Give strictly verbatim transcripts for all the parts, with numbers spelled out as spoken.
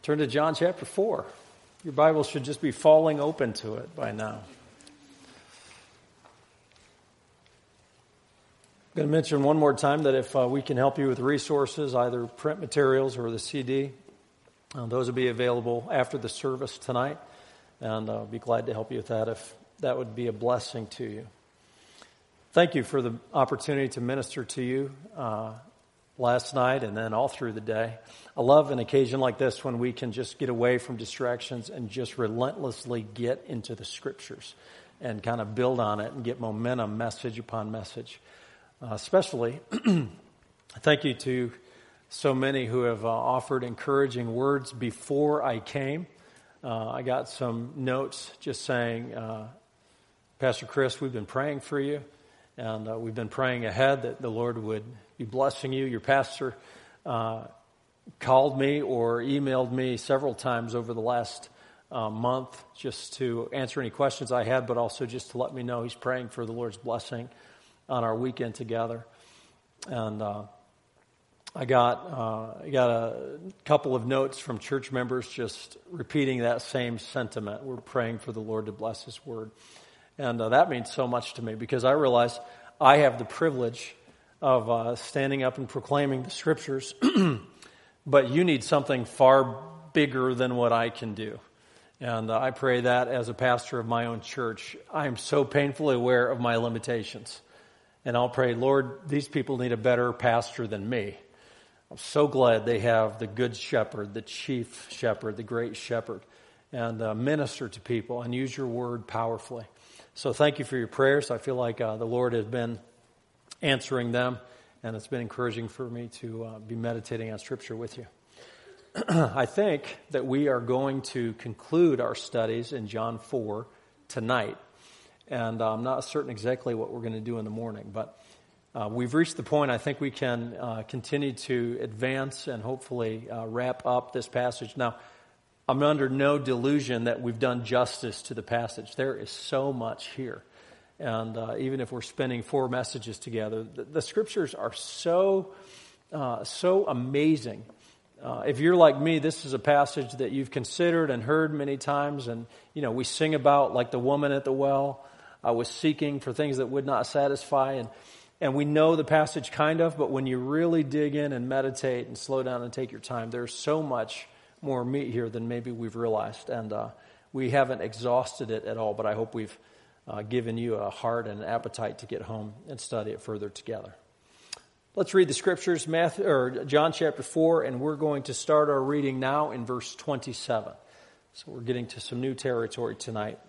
Turn to John chapter four. Your Bible should just be falling open to it by now. I'm going to mention one more time that if uh, we can help you with resources, either print materials or the C D, uh, those will be available after the service tonight, and I'll be glad to help you with that if that would be a blessing to you. Thank you for the opportunity to minister to you uh, last night and then all through the day. I love an occasion like this when we can just get away from distractions and just relentlessly get into the Scriptures and kind of build on it and get momentum, message upon message. Uh, especially, thank you to so many who have uh, offered encouraging words before I came. Uh, I got some notes just saying, uh, Pastor Chris, we've been praying for you, and uh, we've been praying ahead that the Lord would be blessing you. Your pastor uh, called me or emailed me several times over the last uh, month just to answer any questions I had, but also just to let me know he's praying for the Lord's blessing on our weekend together. And uh, I got uh, I got a couple of notes from church members just repeating that same sentiment. We're praying for the Lord to bless His Word. And uh, that means so much to me because I realize I have the privilege of uh, standing up and proclaiming the Scriptures, but you need something far bigger than what I can do. And uh, I pray that as a pastor of my own church, I am so painfully aware of my limitations. And I'll pray, Lord, these people need a better pastor than me. I'm so glad they have the good shepherd, the chief shepherd, the great shepherd, and uh, minister to people and use your word powerfully. So thank you for your prayers. I feel like uh, the Lord has been answering them, and it's been encouraging for me to uh, be meditating on Scripture with you. I think that we are going to conclude our studies in John four tonight. And I'm not certain exactly what we're going to do in the morning, but uh, we've reached the point I think we can uh, continue to advance and hopefully uh, wrap up this passage. Now, I'm under no delusion that we've done justice to the passage. There is so much here. And uh, even if we're spending four messages together, the, the Scriptures are so, uh, so amazing. Uh, if you're like me, this is a passage that you've considered and heard many times. And, you know, we sing about like the woman at the well. I was seeking for things that would not satisfy. And, and we know the passage kind of, but when you really dig in and meditate and slow down and take your time, there's so much more meat here than maybe we've realized. And uh, we haven't exhausted it at all, but I hope we've uh, given you a heart and an appetite to get home and study it further together. Let's read the Scriptures, Matthew, or John chapter four, and we're going to start our reading now in verse twenty-seven. So we're getting to some new territory tonight.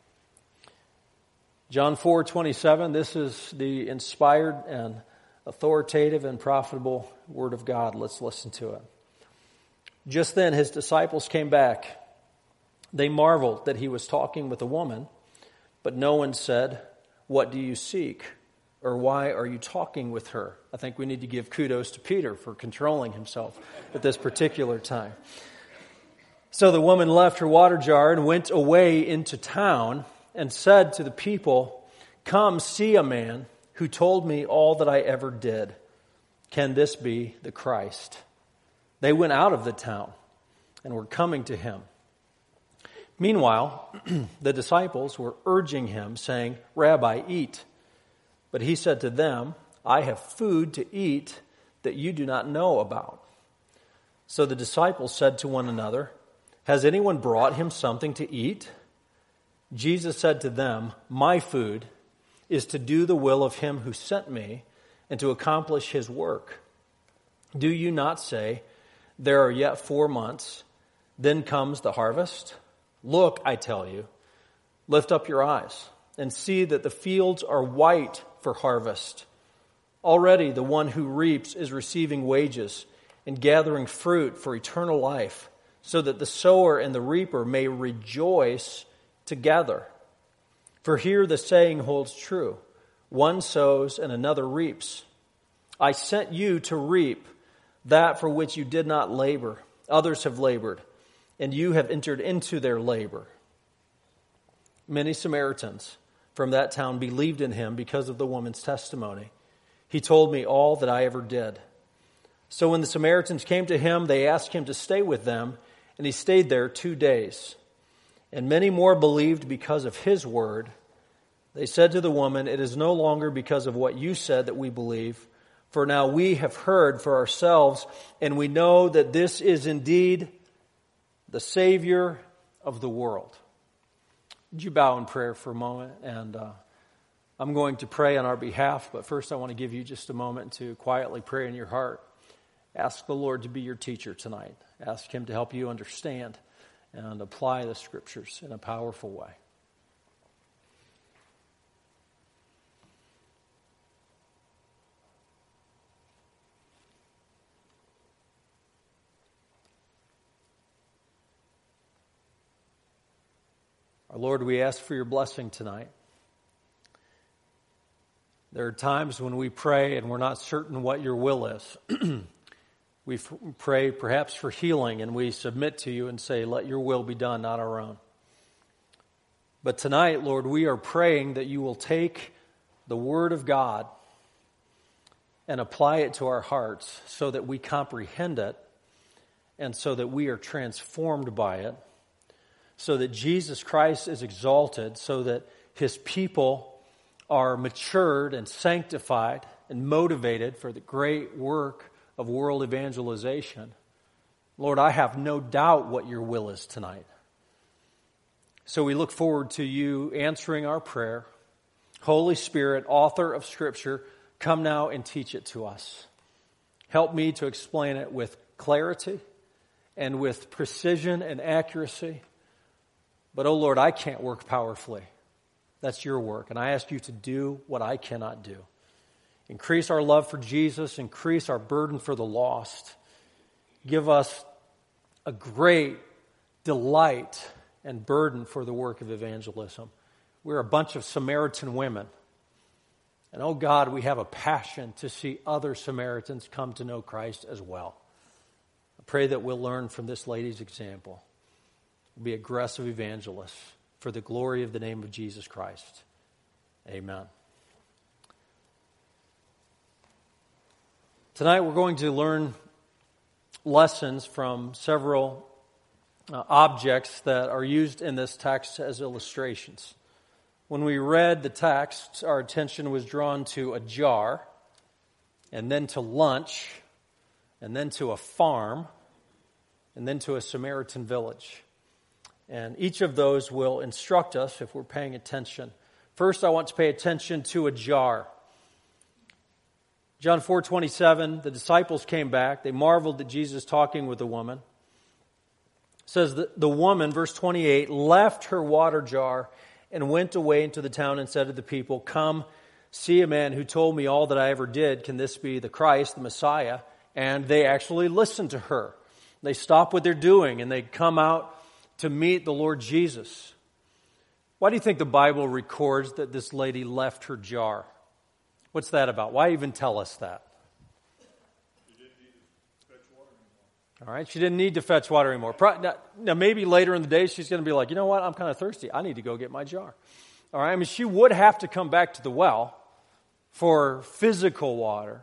John four twenty-seven, this is the inspired and authoritative and profitable Word of God. Let's listen to it. Just then his disciples came back. They marveled that he was talking with a woman, but no one said, "What do you seek?" or "Why are you talking with her?" I think we need to give kudos to Peter for controlling himself at this particular time. So the woman left her water jar and went away into town and said to the people, "Come see a man who told me all that I ever did. Can this be the Christ?" They went out of the town and were coming to him. Meanwhile, the disciples were urging him, saying, "Rabbi, eat." But he said to them, "I have food to eat that you do not know about." So the disciples said to one another, "Has anyone brought him something to eat?" Jesus said to them, "My food is to do the will of him who sent me and to accomplish his work. Do you not say, 'There are yet four months, then comes the harvest'? Look, I tell you, lift up your eyes and see that the fields are white for harvest. Already the one who reaps is receiving wages and gathering fruit for eternal life, so that the sower and the reaper may rejoice together. For here the saying holds true, one sows and another reaps. I sent you to reap that for which you did not labor. Others have labored, and you have entered into their labor." Many Samaritans from that town believed in him because of the woman's testimony. "He told me all that I ever did." So when the Samaritans came to him, they asked him to stay with them, and he stayed there two days. And many more believed because of his word. They said to the woman, "It is no longer because of what you said that we believe, for now we have heard for ourselves, and we know that this is indeed the Savior of the world." Would you bow in prayer for a moment? And uh, I'm going to pray on our behalf, but first I want to give you just a moment to quietly pray in your heart. Ask the Lord to be your teacher tonight. Ask Him to help you understand and apply the Scriptures in a powerful way. Our Lord, we ask for your blessing tonight. There are times when we pray and we're not certain what your will is. We f- pray perhaps for healing, and we submit to you and say, "Let your will be done, not our own." But tonight, Lord, we are praying that you will take the Word of God and apply it to our hearts so that we comprehend it and so that we are transformed by it, so that Jesus Christ is exalted, so that His people are matured and sanctified and motivated for the great work of world evangelization. Lord, I have no doubt what your will is tonight. So we look forward to you answering our prayer. Holy Spirit, author of Scripture, come now and teach it to us. Help me to explain it with clarity and with precision and accuracy. But, oh Lord, I can't work powerfully. That's your work, and I ask you to do what I cannot do. Increase our love for Jesus, increase our burden for the lost. Give us a great delight and burden for the work of evangelism. We're a bunch of Samaritan women. And oh God, we have a passion to see other Samaritans come to know Christ as well. I pray that we'll learn from this lady's example. We'll be aggressive evangelists for the glory of the name of Jesus Christ. Amen. Tonight we're going to learn lessons from several uh, objects that are used in this text as illustrations. When we read the text, our attention was drawn to a jar, and then to lunch, and then to a farm, and then to a Samaritan village. And each of those will instruct us if we're paying attention. First, I want to pay attention to a jar. John four twenty-seven, the disciples came back. They marveled at Jesus talking with the woman. It says that the woman, verse twenty-eight, left her water jar and went away into the town and said to the people, "Come, see a man who told me all that I ever did. Can this be the Christ, the Messiah?" And they actually listened to her. They stop what they're doing and they come out to meet the Lord Jesus. Why do you think the Bible records that this lady left her jar? What's that about? Why even tell us that? She didn't need to fetch water anymore. All right, she didn't need to fetch water anymore. Now, now maybe later in the day she's going to be like, you know what, I'm kind of thirsty. I need to go get my jar. All right, I mean, she would have to come back to the well for physical water.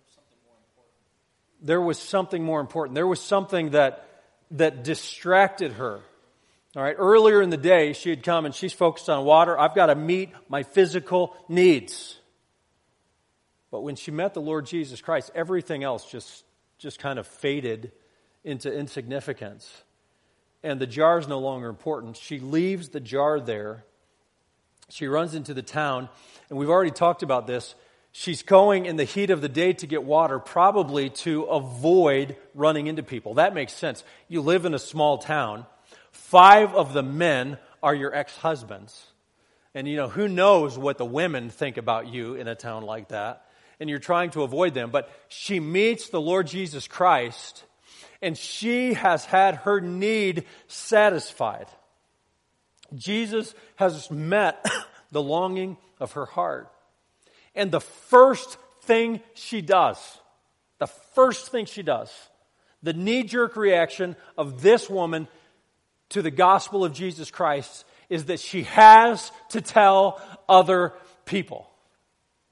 There was something more important. There was something that that distracted her. All right, earlier in the day, she had come and she's focused on water. I've got to meet my physical needs. But when she met the Lord Jesus Christ, everything else just, just kind of faded into insignificance. And the jar is no longer important. She leaves the jar there. She runs into the town, and we've already talked about this. She's going in the heat of the day to get water, probably to avoid running into people. That makes sense. You live in a small town. Five of the men are your ex-husbands. And, you know, who knows what the women think about you in a town like that. And you're trying to avoid them. But she meets the Lord Jesus Christ, and she has had her need satisfied. Jesus has met the longing of her heart. And the first thing she does, the first thing she does, the knee-jerk reaction of this woman to the gospel of Jesus Christ is that she has to tell other people.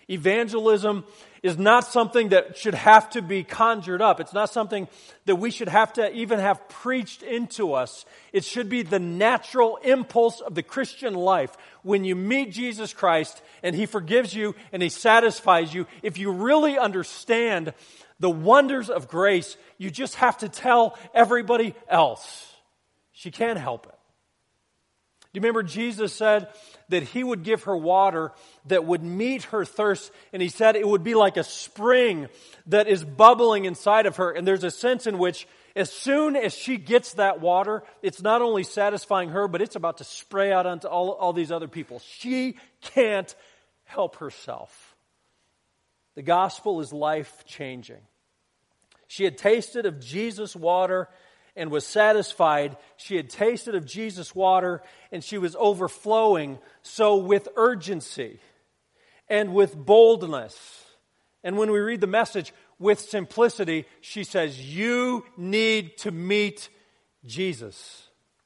Evangelism is not something that should have to be conjured up. It's not something that we should have to even have preached into us. It should be the natural impulse of the Christian life. When you meet Jesus Christ and He forgives you and He satisfies you, if you really understand the wonders of grace, you just have to tell everybody else. She can't help it. Do you remember Jesus said that He would give her water that would meet her thirst, and He said it would be like a spring that is bubbling inside of her, and there's a sense in which as soon as she gets that water, it's not only satisfying her, but it's about to spray out onto all, all these other people. She can't help herself. The gospel is life-changing. She had tasted of Jesus' water and was satisfied. She had tasted of Jesus' water and she was overflowing. So with urgency and with boldness, and when we read the message, with simplicity, she says, you need to meet Jesus.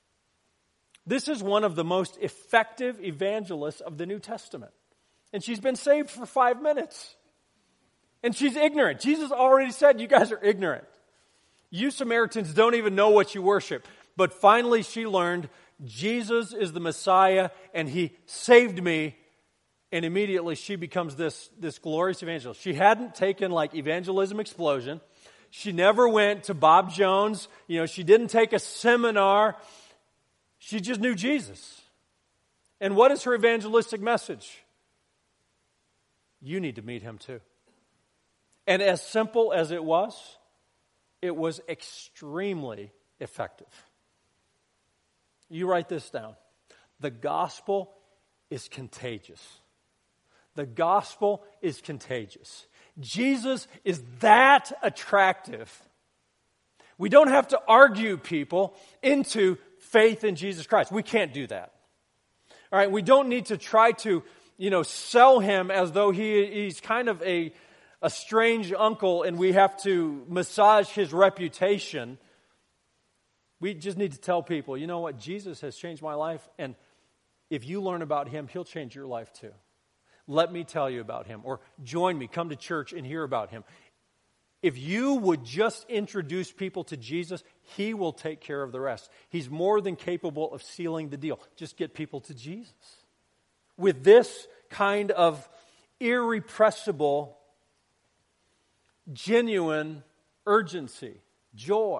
This is one of the most effective evangelists of the New Testament. And she's been saved for five minutes. And she's ignorant. Jesus already said, you guys are ignorant. You Samaritans don't even know what you worship. But finally she learned Jesus is the Messiah and He saved me. And immediately she becomes this, this glorious evangelist. She hadn't taken like Evangelism Explosion. She never went to Bob Jones. You know, she didn't take a seminar. She just knew Jesus. And what is her evangelistic message? You need to meet Him too. And as simple as it was, it was extremely effective. You write this down. The gospel is contagious. The gospel is contagious. Jesus is that attractive. We don't have to argue people into faith in Jesus Christ. We can't do that. All right, we don't need to try to, you know, sell Him as though he, he's kind of a a strange uncle and we have to massage his reputation. We just need to tell people, you know what, Jesus has changed my life, and if you learn about Him, He'll change your life too. Let me tell you about Him, or join me, come to church and hear about Him. If you would just introduce people to Jesus, He will take care of the rest. He's more than capable of sealing the deal. Just get people to Jesus. With this kind of irrepressible, genuine urgency, joy.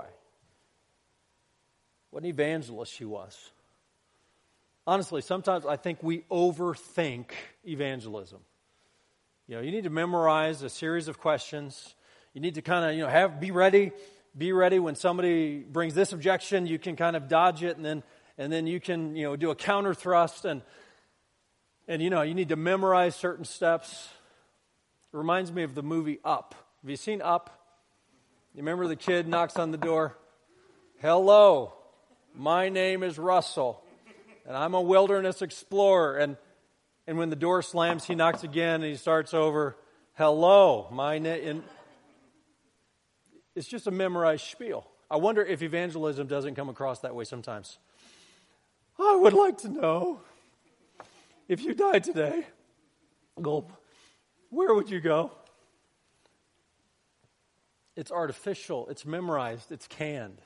What an evangelist she was. Honestly, sometimes I think we overthink evangelism. You know, you need to memorize a series of questions. You need to kind of, you know, have be ready, be ready when somebody brings this objection, you can kind of dodge it, and then and then you can, you know, do a counter thrust, and and you know, you need to memorize certain steps. It reminds me of the movie Up. Have you seen Up? You remember the kid knocks on the door? Hello, my name is Russell, and I'm a wilderness explorer. And and when the door slams, he knocks again, and he starts over. Hello, my name. It's just a memorized spiel. I wonder if evangelism doesn't come across that way sometimes. I would like to know, if you died today, gulp, where would you go? It's artificial, it's memorized, it's canned.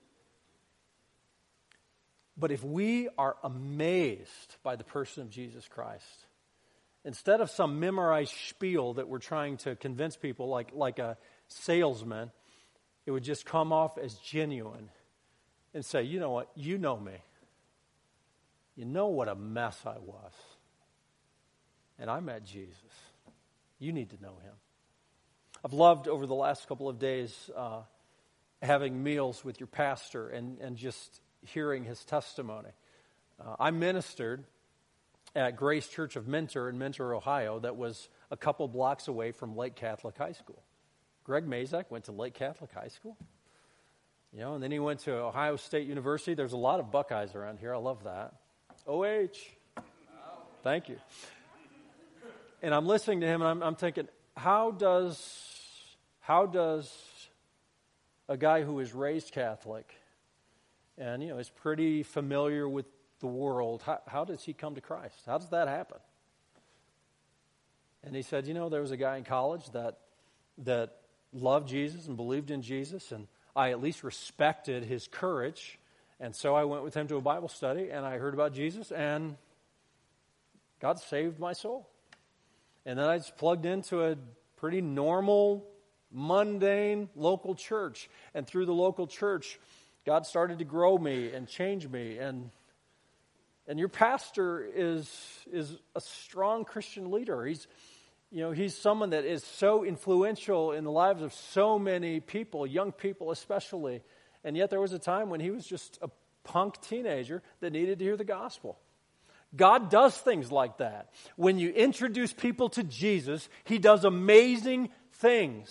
But if we are amazed by the person of Jesus Christ, instead of some memorized spiel that we're trying to convince people like, like a salesman, it would just come off as genuine and say, you know what, you know me. You know what a mess I was. And I met Jesus. You need to know Him. I've loved over the last couple of days uh, having meals with your pastor and, and just hearing his testimony. Uh, I ministered at Grace Church of Mentor in Mentor, Ohio, that was a couple blocks away from Lake Catholic High School. Greg Mazak went to Lake Catholic High School. You know, and then he went to Ohio State University. There's a lot of Buckeyes around here. I love that. O H. Thank you. And I'm listening to him, and I'm, I'm thinking, how does... How does a guy who is raised Catholic and, you know, is pretty familiar with the world, how, how does he come to Christ? How does that happen? And he said, you know, there was a guy in college that that loved Jesus and believed in Jesus, and I at least respected his courage. And so I went with him to a Bible study, and I heard about Jesus, and God saved my soul. And then I just plugged into a pretty normal, mundane local church. And through the local church, God started to grow me and change me. And and your pastor is is a strong Christian leader. He's you know, he's someone that is so influential in the lives of so many people, young people especially. And yet there was a time when he was just a punk teenager that needed to hear the gospel. God does things like that. When you introduce people to Jesus, he does amazing things.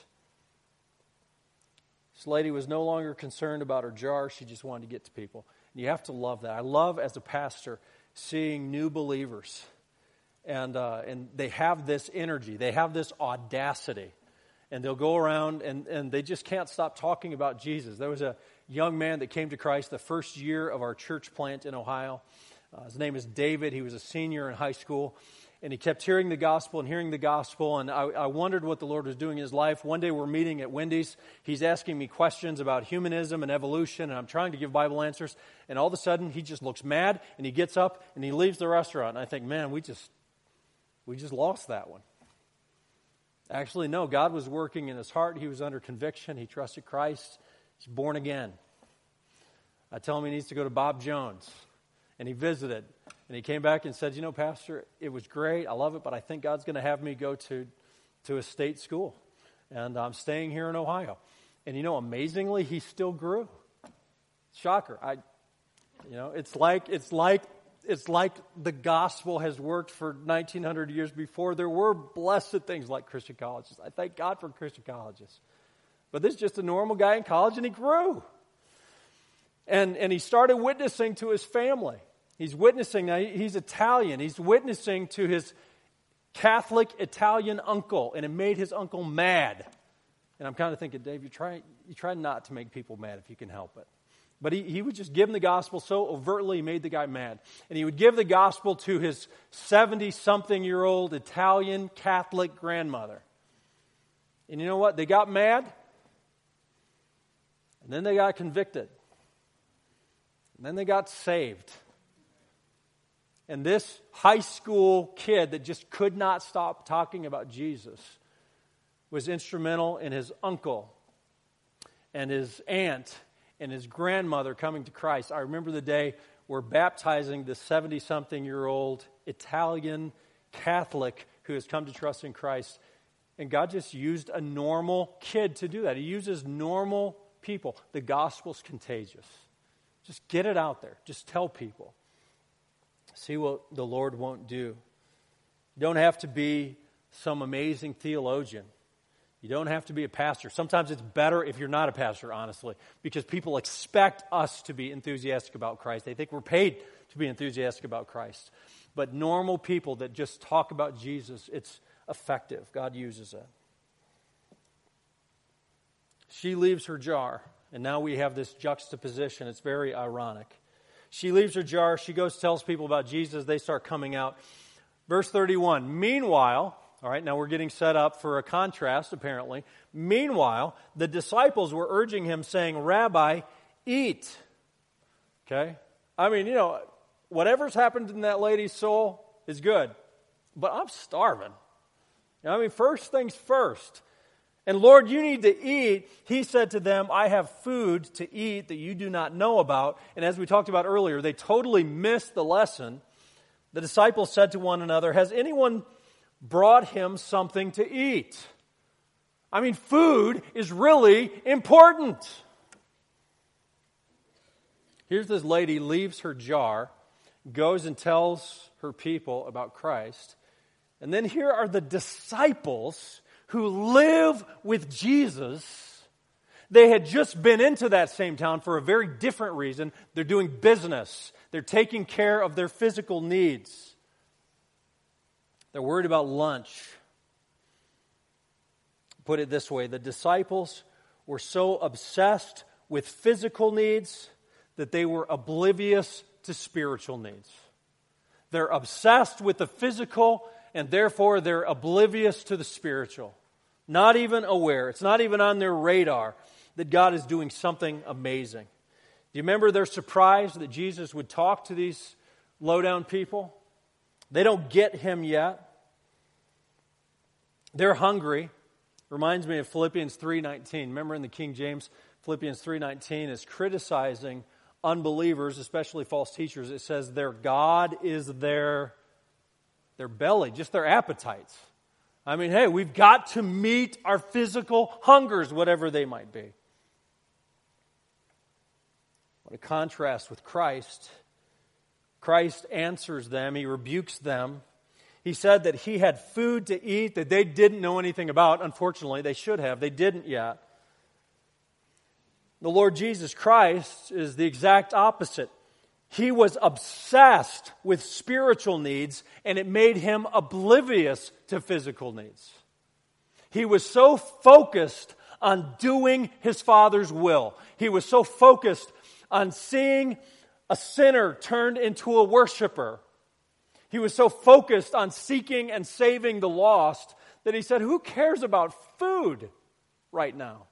This lady was no longer concerned about her jar. She just wanted to get to people. And you have to love that. I love, as a pastor, seeing new believers. And uh, and they have this energy. They have this audacity. And they'll go around and, and they just can't stop talking about Jesus. There was a young man that came to Christ the first year of our church plant in Ohio. Uh, his name is David. He was a senior in high school. And he kept hearing the gospel and hearing the gospel. And I, I wondered what the Lord was doing in his life. One day we're meeting at Wendy's. He's asking me questions about humanism and evolution. And I'm trying to give Bible answers. And all of a sudden he just looks mad. And he gets up and he leaves the restaurant. And I think, man, we just, we just lost that one. Actually, no, God was working in his heart. He was under conviction. He trusted Christ. He's born again. I tell him he needs to go to Bob Jones. And he visited. And he came back and said, you know, Pastor, it was great. I love it, but I think God's going to have me go to, to a state school. And I'm staying here in Ohio. And, you know, amazingly, he still grew. Shocker. I, you know, it's like, it's like, It's like the gospel has worked for nineteen hundred years before. There were blessed things like Christian colleges. I thank God for Christian colleges. But this is just a normal guy in college, and he grew. And, and he started witnessing to his family. He's witnessing, now he's Italian. He's witnessing to his Catholic Italian uncle, and it made his uncle mad. And I'm kind of thinking, Dave, you try, you try not to make people mad if you can help it. But he, he would just give him the gospel so overtly he made the guy mad. And he would give the gospel to his seventy-something-year-old Italian Catholic grandmother. And you know what? They got mad. And then they got convicted. And then they got saved. And this high school kid that just could not stop talking about Jesus was instrumental in his uncle and his aunt and his grandmother coming to Christ. I remember the day we're baptizing this seventy-something-year-old Italian Catholic who has come to trust in Christ. And God just used a normal kid to do that. He uses normal people. The gospel's contagious. Just get it out there. Just tell people. See what the Lord won't do. You don't have to be some amazing theologian. You don't have to be a pastor. Sometimes it's better if you're not a pastor, honestly, because people expect us to be enthusiastic about Christ. They think we're paid to be enthusiastic about Christ. But normal people that just talk about Jesus, it's effective. God uses it. She leaves her jar, and now we have this juxtaposition. It's very ironic. She leaves her jar. She goes, tells people about Jesus. They start coming out. Verse thirty-one, meanwhile... All right, now we're getting set up for a contrast, apparently. Meanwhile, the disciples were urging him, saying, Rabbi, eat. Okay? I mean, you know, whatever's happened in that lady's soul is good. But I'm starving. I mean, first things first. And Lord, you need to eat. He said to them, I have food to eat that you do not know about. And as we talked about earlier, they totally missed the lesson. The disciples said to one another, has anyone brought him something to eat? I mean, food is really important. Here's this lady, leaves her jar, goes and tells her people about Christ. And then here are the disciples who live with Jesus. They had just been into that same town for a very different reason. They're doing business. They're taking care of their physical needs. They're worried about lunch. Put it this way, the disciples were so obsessed with physical needs that they were oblivious to spiritual needs. They're obsessed with the physical and therefore they're oblivious to the spiritual. Not even aware. It's not even on their radar that God is doing something amazing. Do you remember their surprise that Jesus would talk to these low-down people? They don't get him yet. They're hungry. Reminds me of Philippians three nineteen. Remember in the King James, Philippians three nineteen is criticizing unbelievers, especially false teachers. It says their God is their, their belly, just their appetites. I mean, hey, we've got to meet our physical hungers, whatever they might be. What a contrast with Christ. Christ answers them. He rebukes them. He said that he had food to eat that they didn't know anything about. Unfortunately, they should have. They didn't yet. The Lord Jesus Christ is the exact opposite. He was obsessed with spiritual needs, and it made him oblivious to physical needs. He was so focused on doing his Father's will. He was so focused on seeing a sinner turned into a worshiper. He was so focused on seeking and saving the lost that he said, who cares about food right now?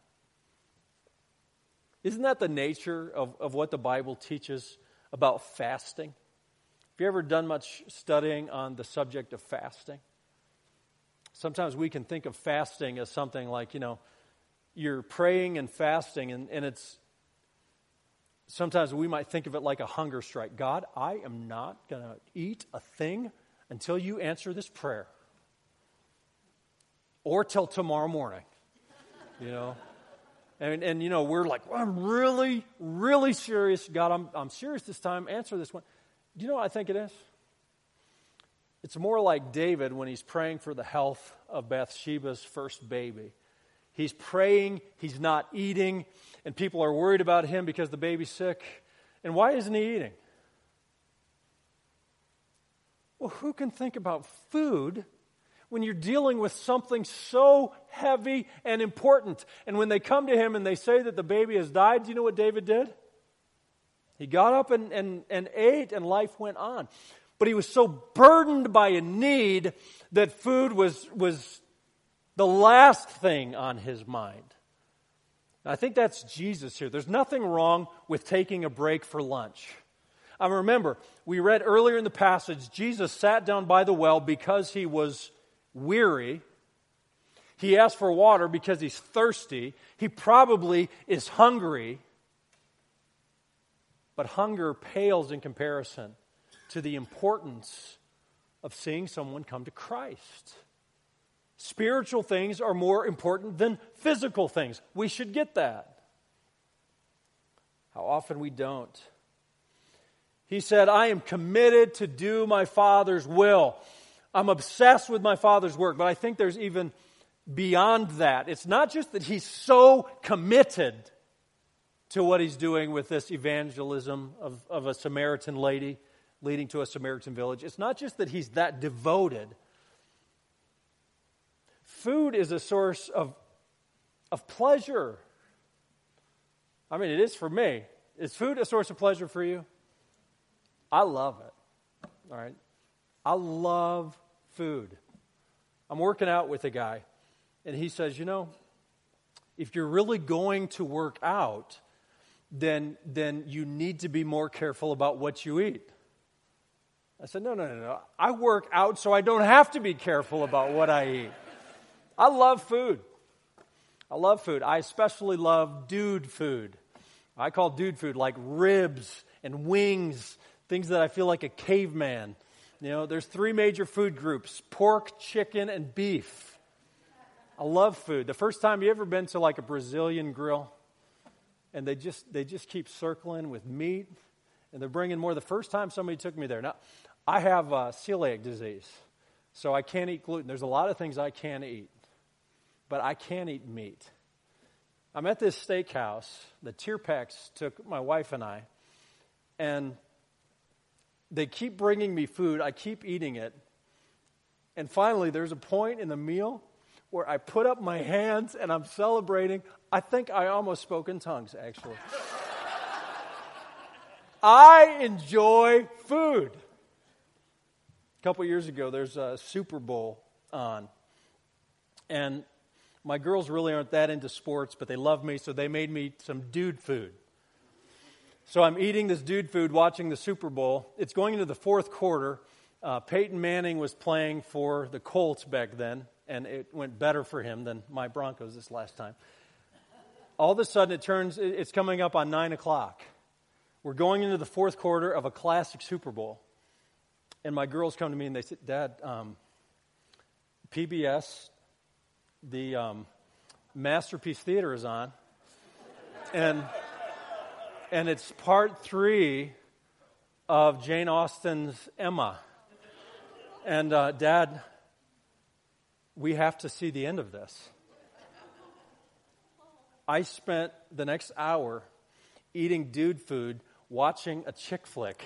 Isn't that the nature of, of what the Bible teaches about fasting? Have you ever done much studying on the subject of fasting? Sometimes we can think of fasting as something like, you know, you're praying and fasting, and, and it's, sometimes we might think of it like a hunger strike. God, I am not going to eat a thing until you answer this prayer. Or till tomorrow morning, you know. And, and, you know, we're like, well, I'm really, really serious. God, I'm, I'm serious this time. Answer this one. Do you know what I think it is? It's more like David when he's praying for the health of Bathsheba's first baby. He's praying, he's not eating, and people are worried about him because the baby's sick. And why isn't he eating? Well, who can think about food when you're dealing with something so heavy and important? And when they come to him and they say that the baby has died, do you know what David did? He got up and, and, and ate, and life went on. But he was so burdened by a need that food was, was the last thing on his mind. I think that's Jesus here. There's nothing wrong with taking a break for lunch. I remember, we read earlier in the passage, Jesus sat down by the well because he was weary. He asked for water because he's thirsty. He probably is hungry. But hunger pales in comparison to the importance of seeing someone come to Christ. Spiritual things are more important than physical things. We should get that. How often we don't. He said, I am committed to do my Father's will. I'm obsessed with my Father's work, but I think there's even beyond that. It's not just that he's so committed to what he's doing with this evangelism of, of a Samaritan lady leading to a Samaritan village. It's not just that he's that devoted. Food is a source of, of pleasure. I mean, it is for me. Is food a source of pleasure for you? I love it. All right. I love food. I'm working out with a guy, and he says, you know, if you're really going to work out, then, then you need to be more careful about what you eat. I said, no, no, no, no. I work out so I don't have to be careful about what I eat. I love food. I love food. I especially love dude food. I call dude food like ribs and wings, things that I feel like a caveman. You know, there's three major food groups: pork, chicken, and beef. I love food. The first time you ever been to like a Brazilian grill, and they just they just keep circling with meat, and they're bringing more. The first time somebody took me there. Now, I have uh, celiac disease, so I can't eat gluten. There's a lot of things I can't eat, but I can eat meat. I'm at this steakhouse. The Tierpacks took my wife and I, and they keep bringing me food. I keep eating it. And finally, there's a point in the meal where I put up my hands and I'm celebrating. I think I almost spoke in tongues, actually. I enjoy food. A couple years ago, there's a Super Bowl on. And my girls really aren't that into sports, but they love me, so they made me some dude food. So I'm eating this dude food, watching the Super Bowl. It's going into the fourth quarter. Uh, Peyton Manning was playing for the Colts back then, and it went better for him than my Broncos this last time. All of a sudden, it turns, it's coming up on nine o'clock. We're going into the fourth quarter of a classic Super Bowl. And my girls come to me and they say, Dad, um, P B S, the um, Masterpiece Theater is on. And, and it's part three of Jane Austen's Emma. And uh, Dad, we have to see the end of this. I spent the next hour eating dude food, watching a chick flick.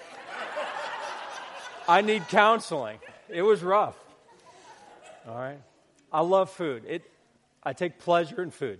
I need counseling. It was rough. All right. I love food. It, I take pleasure in food.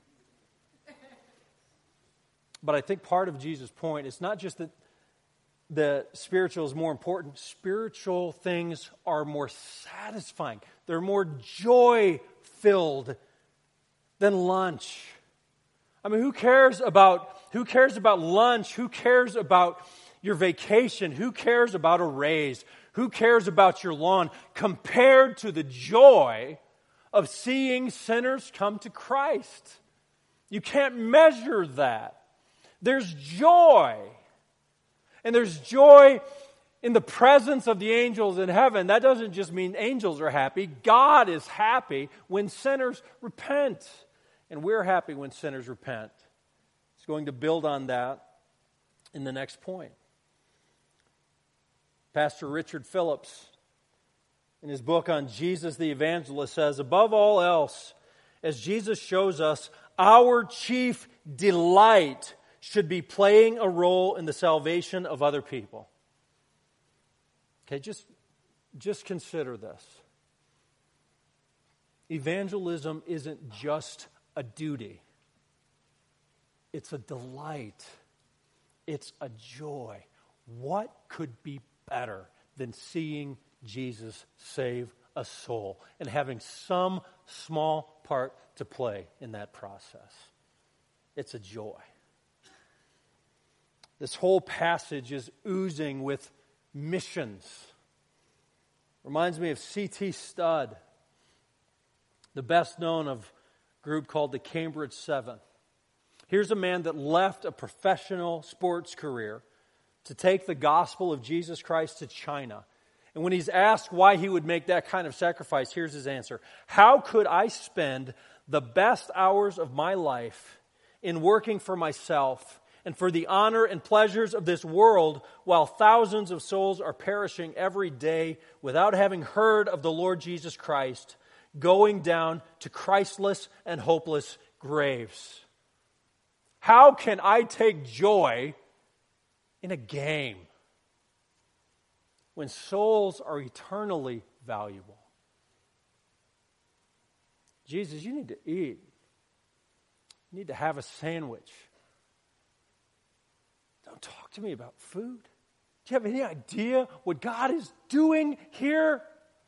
But I think part of Jesus' point is not just that the spiritual is more important. Spiritual things are more satisfying. They're more joy-filled than lunch. I mean, who cares about who cares about lunch? Who cares about your vacation? Who cares about a raise? Who cares about your lawn compared to the joy of seeing sinners come to Christ? You can't measure that. There's joy. And there's joy in the presence of the angels in heaven. That doesn't just mean angels are happy. God is happy when sinners repent. And we're happy when sinners repent. It's going to build on that in the next point. Pastor Richard Phillips, in his book on Jesus the Evangelist, says, above all else, as Jesus shows us, our chief delight should be playing a role in the salvation of other people. Okay, just, just consider this. Evangelism isn't just a duty. It's a delight. It's a joy. What could be better than seeing Jesus save a soul and having some small part to play in that process? It's a joy. This whole passage is oozing with missions. Reminds me of C T Studd, the best known of a group called the Cambridge Seven. Here's a man that left a professional sports career to take the gospel of Jesus Christ to China. And when he's asked why he would make that kind of sacrifice, here's his answer. How could I spend the best hours of my life in working for myself and for the honor and pleasures of this world while thousands of souls are perishing every day without having heard of the Lord Jesus Christ, going down to Christless and hopeless graves? How can I take joy in a game when souls are eternally valuable? Jesus, you need to eat. You need to have a sandwich. Don't talk to me about food. Do you have any idea what God is doing here?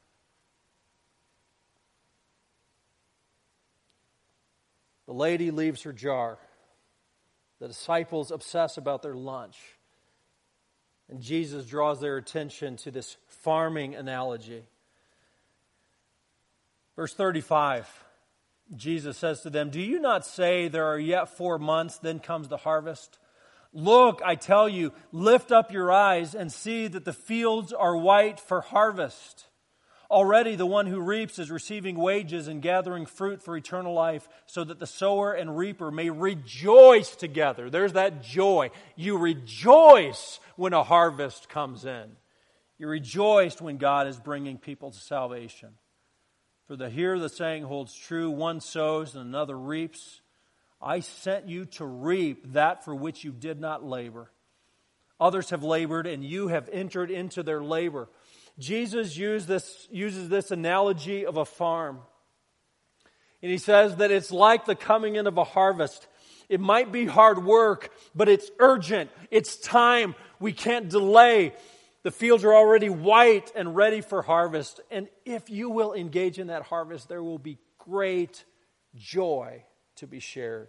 The lady leaves her jar. The disciples obsess about their lunch. And Jesus draws their attention to this farming analogy. Verse thirty-five, Jesus says to them, do you not say there are yet four months, then comes the harvest? Look, I tell you, lift up your eyes and see that the fields are white for harvest. Already the one who reaps is receiving wages and gathering fruit for eternal life, so that the sower and reaper may rejoice together. There's that joy. You rejoice when a harvest comes in. You rejoice when God is bringing people to salvation. For the here the saying holds true, one sows and another reaps. I sent you to reap that for which you did not labor. Others have labored, and you have entered into their labor. Jesus used this, uses this analogy of a farm. And he says that it's like the coming in of a harvest. It might be hard work, but it's urgent. It's time. We can't delay. The fields are already white and ready for harvest. And if you will engage in that harvest, there will be great joy to be shared.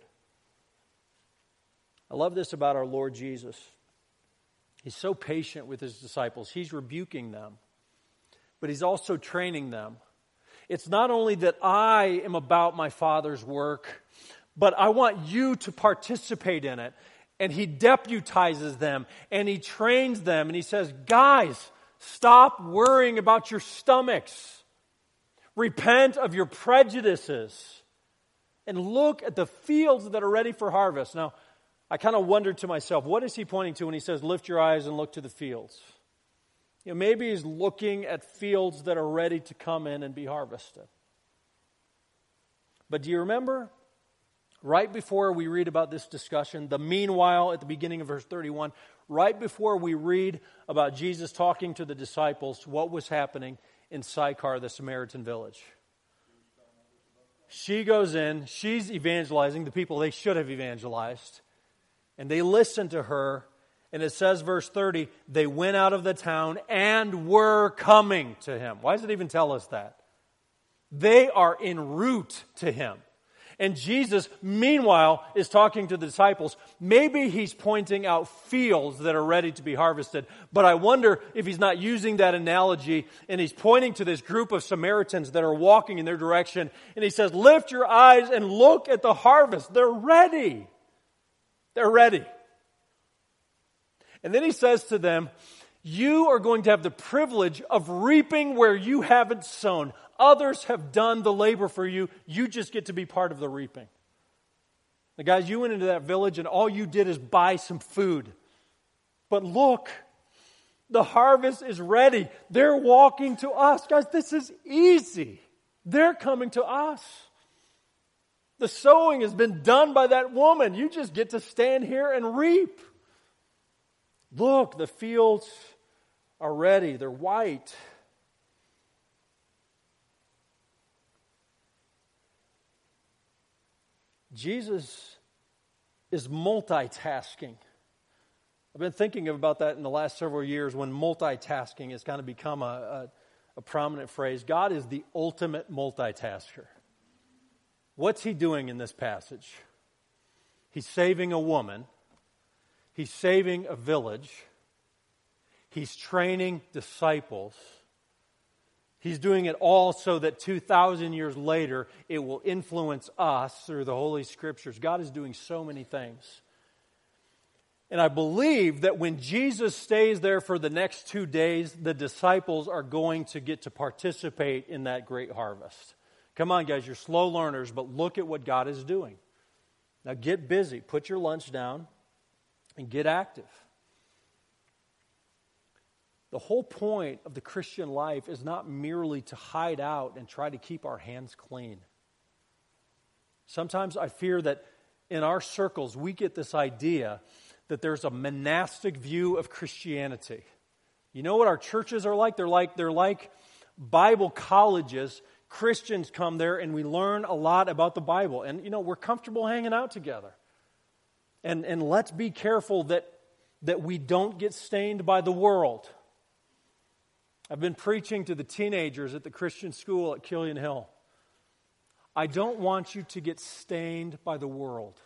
I love this about our Lord Jesus. He's so patient with his disciples. He's rebuking them, but he's also training them. It's not only that I am about my Father's work, but I want you to participate in it. And he deputizes them, and he trains them, and he says, guys, stop worrying about your stomachs. Repent of your prejudices, and look at the fields that are ready for harvest. Now, I kind of wondered to myself, what is he pointing to when he says, lift your eyes and look to the fields? You know, maybe he's looking at fields that are ready to come in and be harvested. But do you remember? Right before we read about this discussion, the meanwhile at the beginning of verse thirty-one, right before we read about Jesus talking to the disciples, what was happening in Sychar, the Samaritan village? She goes in, she's evangelizing the people they should have evangelized, and they listen to her, and it says, verse thirty, they went out of the town and were coming to him. Why does it even tell us that? They are en route to him. And Jesus, meanwhile, is talking to the disciples. Maybe he's pointing out fields that are ready to be harvested. But I wonder if he's not using that analogy and he's pointing to this group of Samaritans that are walking in their direction. And he says, lift your eyes and look at the harvest. They're ready. They're ready. And then he says to them, you are going to have the privilege of reaping where you haven't sown. Others have done the labor for you. You just get to be part of the reaping. The guys, you went into that village and all you did is buy some food. But look, the harvest is ready. They're walking to us. Guys, this is easy. They're coming to us. The sowing has been done by that woman. You just get to stand here and reap. Look, the fields are ready. They're white. Jesus is multitasking. I've been thinking about that in the last several years when multitasking has kind of become a, a, a prominent phrase. God is the ultimate multitasker. What's he doing in this passage? He's saving a woman. He's saving a village. He's training disciples. He's doing it all so that two thousand years later, it will influence us through the Holy Scriptures. God is doing so many things. And I believe that when Jesus stays there for the next two days, the disciples are going to get to participate in that great harvest. Come on, guys, you're slow learners, but look at what God is doing. Now get busy. Put your lunch down and get active. The whole point of the Christian life is not merely to hide out and try to keep our hands clean. Sometimes I fear that in our circles we get this idea that there's a monastic view of Christianity. You know what our churches are like? They're like they're like Bible colleges. Christians come there and we learn a lot about the Bible. And you know, we're comfortable hanging out together. And and let's be careful that that we don't get stained by the world. I've been preaching to the teenagers at the Christian school at Killian Hill. I don't want you to get stained by the world.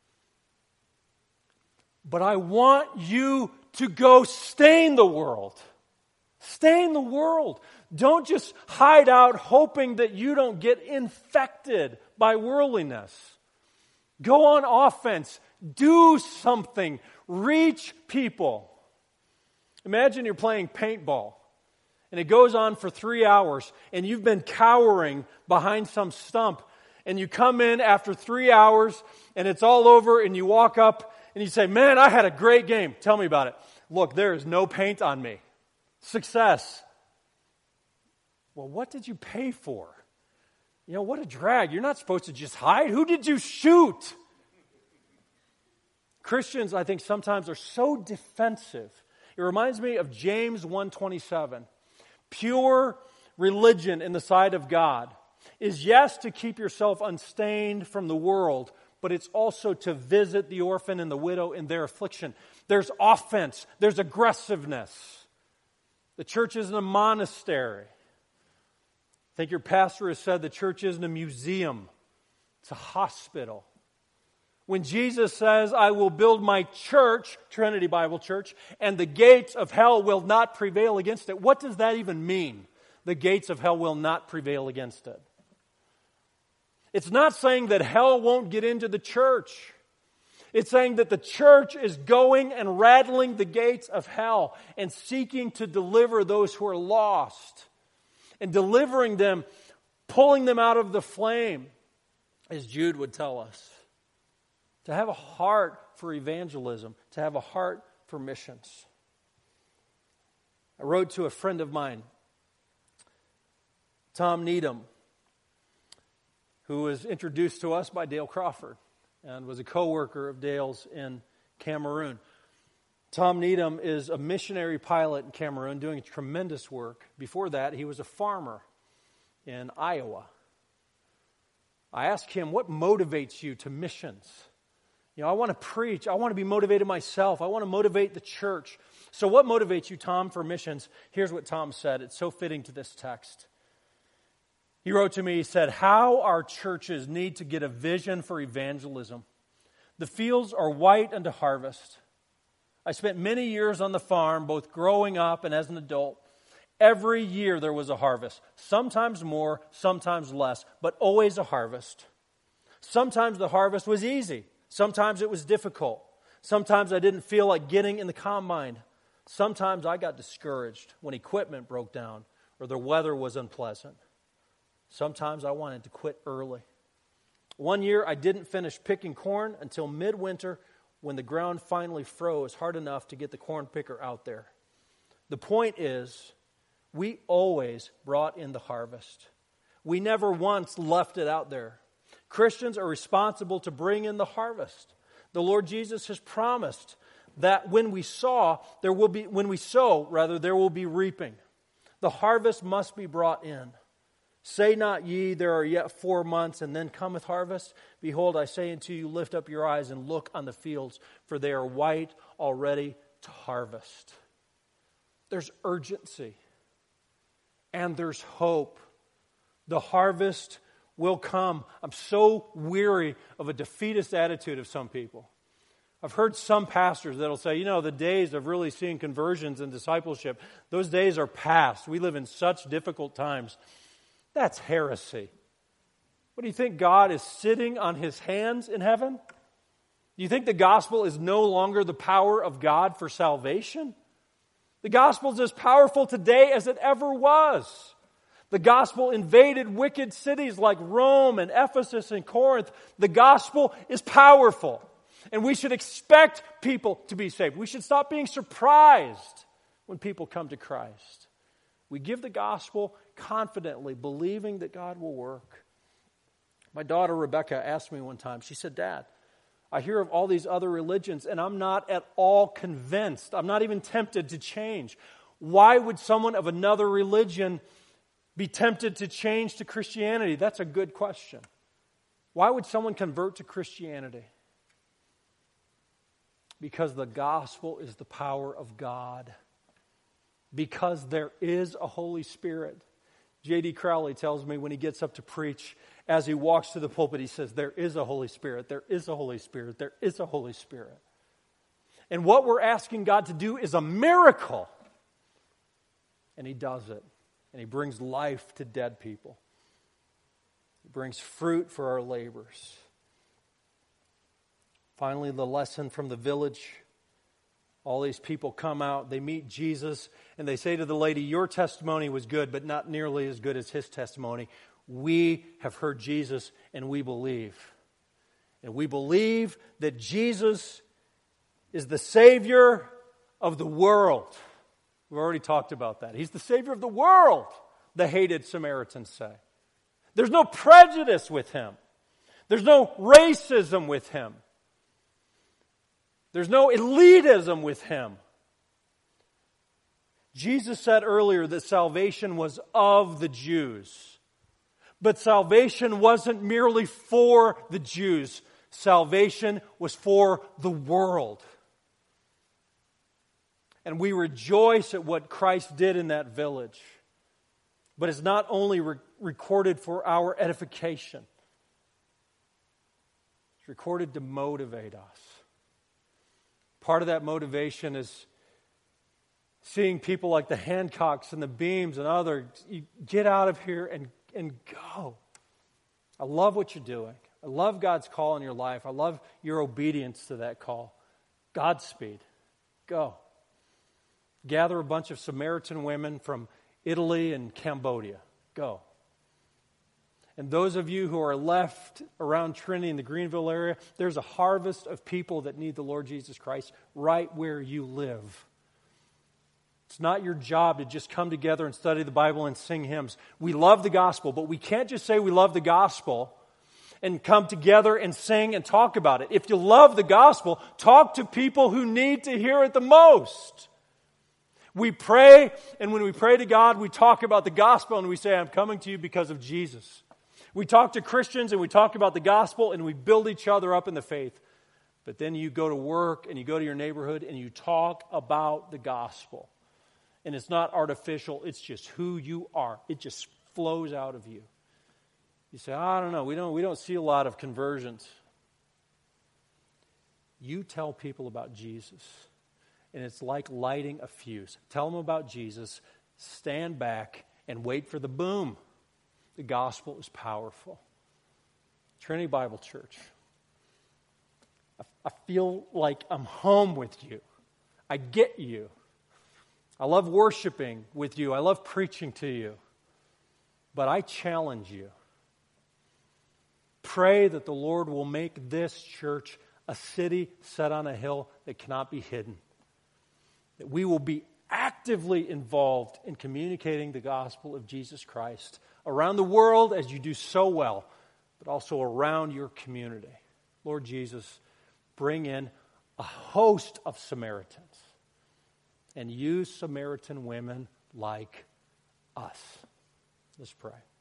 But I want you to go stain the world. Stain the world. Don't just hide out hoping that you don't get infected by worldliness. Go on offense. Do something. Reach people. Imagine you're playing paintball. And it goes on for three hours, and you've been cowering behind some stump. And you come in after three hours, and it's all over, and you walk up, and you say, man, I had a great game. Tell me about it. Look, there is no paint on me. Success. Well, what did you pay for? You know, what a drag. You're not supposed to just hide. Who did you shoot? Christians, I think, sometimes are so defensive. It reminds me of James one twenty-seven. Pure religion in the sight of God is, yes, to keep yourself unstained from the world, but it's also to visit the orphan and the widow in their affliction. There's offense. There's aggressiveness. The church isn't a monastery. I think your pastor has said the church isn't a museum. It's a hospital. When Jesus says, I will build my church, Trinity Bible Church, and the gates of hell will not prevail against it, what does that even mean? The gates of hell will not prevail against it. It's not saying that hell won't get into the church. It's saying that the church is going and rattling the gates of hell and seeking to deliver those who are lost and delivering them, pulling them out of the flame, as Jude would tell us. To have a heart for evangelism, to have a heart for missions. I wrote to a friend of mine, Tom Needham, who was introduced to us by Dale Crawford and was a co-worker of Dale's in Cameroon. Tom Needham is a missionary pilot in Cameroon doing tremendous work. Before that, he was a farmer in Iowa. I asked him, what motivates you to missions? You know, I want to preach. I want to be motivated myself. I want to motivate the church. So what motivates you, Tom, for missions? Here's what Tom said. It's so fitting to this text. He wrote to me, he said, how our churches need to get a vision for evangelism. The fields are white unto harvest. I spent many years on the farm, both growing up and as an adult. Every year there was a harvest. Sometimes more, sometimes less, but always a harvest. Sometimes the harvest was easy. Sometimes it was difficult. Sometimes I didn't feel like getting in the combine. Sometimes I got discouraged when equipment broke down or the weather was unpleasant. Sometimes I wanted to quit early. One year I didn't finish picking corn until midwinter when the ground finally froze hard enough to get the corn picker out there. The point is, we always brought in the harvest. We never once left it out there. Christians are responsible to bring in the harvest. The Lord Jesus has promised that when we sow, there will be when we sow, rather, there will be reaping. The harvest must be brought in. Say not ye, there are yet four months, and then cometh harvest. Behold, I say unto you, lift up your eyes and look on the fields, for they are white already to harvest. There's urgency, and there's hope. The harvest will come. I'm so weary of a defeatist attitude of some people. I've heard some pastors that'll say, you know, the days of really seeing conversions and discipleship, those days are past. We live in such difficult times. That's heresy. What do you think, God is sitting on His hands in heaven? Do you think the gospel is no longer the power of God for salvation? The gospel is as powerful today as it ever was. The gospel invaded wicked cities like Rome and Ephesus and Corinth. The gospel is powerful. And we should expect people to be saved. We should stop being surprised when people come to Christ. We give the gospel confidently, believing that God will work. My daughter Rebecca asked me one time, she said, Dad, I hear of all these other religions and I'm not at all convinced. I'm not even tempted to change. Why would someone of another religion be tempted to change to Christianity? That's a good question. Why would someone convert to Christianity? Because the gospel is the power of God. Because there is a Holy Spirit. J D Crowley tells me when he gets up to preach, as he walks to the pulpit, he says, there is a Holy Spirit, there is a Holy Spirit, there is a Holy Spirit. And what we're asking God to do is a miracle. And He does it. And He brings life to dead people. He brings fruit for our labors. Finally, the lesson from the village. All these people come out, they meet Jesus, and they say to the lady, your testimony was good, but not nearly as good as his testimony. We have heard Jesus, and we believe. And we believe that Jesus is the Savior of the world. We've already talked about that. He's the Savior of the world, the hated Samaritans say. There's no prejudice with Him. There's no racism with Him. There's no elitism with Him. Jesus said earlier that salvation was of the Jews. But salvation wasn't merely for the Jews. Salvation was for the world. And we rejoice at what Christ did in that village. But it's not only re- recorded for our edification. It's recorded to motivate us. Part of that motivation is seeing people like the Hancocks and the Beams and others. You get out of here and, and go. I love what you're doing. I love God's call in your life. I love your obedience to that call. Godspeed. Go. Gather a bunch of Samaritan women from Italy and Cambodia. Go. And those of you who are left around Trinity in the Greenville area, there's a harvest of people that need the Lord Jesus Christ right where you live. It's not your job to just come together and study the Bible and sing hymns. We love the gospel, but we can't just say we love the gospel and come together and sing and talk about it. If you love the gospel, talk to people who need to hear it the most. We pray, and when we pray to God, we talk about the gospel and we say, I'm coming to you because of Jesus. We talk to Christians and we talk about the gospel and we build each other up in the faith. But then you go to work and you go to your neighborhood and you talk about the gospel. And it's not artificial, it's just who you are. It just flows out of you. You say, I don't know, we don't, we don't see a lot of conversions. You tell people about Jesus. And it's like lighting a fuse. Tell them about Jesus, stand back, and wait for the boom. The gospel is powerful. Trinity Bible Church, I, I feel like I'm home with you. I get you. I love worshiping with you. I love preaching to you. But I challenge you. Pray that the Lord will make this church a city set on a hill that cannot be hidden. That we will be actively involved in communicating the gospel of Jesus Christ around the world as you do so well, but also around your community. Lord Jesus, bring in a host of Samaritans and use Samaritan women like us. Let's pray.